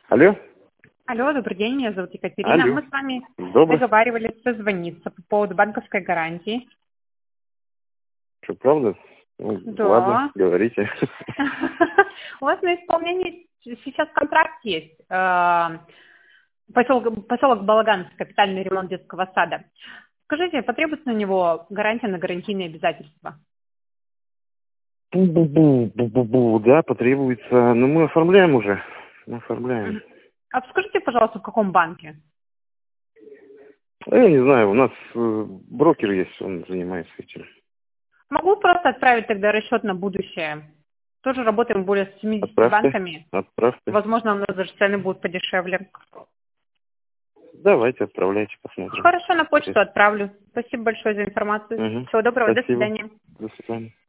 Алло? Алло, добрый день, меня зовут Екатерина. Алло. Мы с вами Добрый. договаривались созвониться по поводу банковской гарантии. Что, правда? Ну, Да. ладно, говорите. У вас на исполнении сейчас контракт есть. Поселок Балаганский, капитальный ремонт детского сада. Скажите, потребуется на него гарантия на гарантийные обязательства? Бу-бу-бу, да, потребуется. Но мы оформляем уже. Мы оформляем. Мгм. А скажите, пожалуйста, в каком банке? Я не знаю, у нас брокер есть, он занимается этим. Могу просто отправить тогда расчет на будущее. Тоже работаем более с 70 Отправьте. банками. Отправьте. Возможно, у нас даже цены будут подешевле. Давайте, отправляйте, посмотрим. Хорошо, на почту отправлю. Спасибо большое за информацию. Угу. Всего доброго, до Спасибо. свидания. До свидания.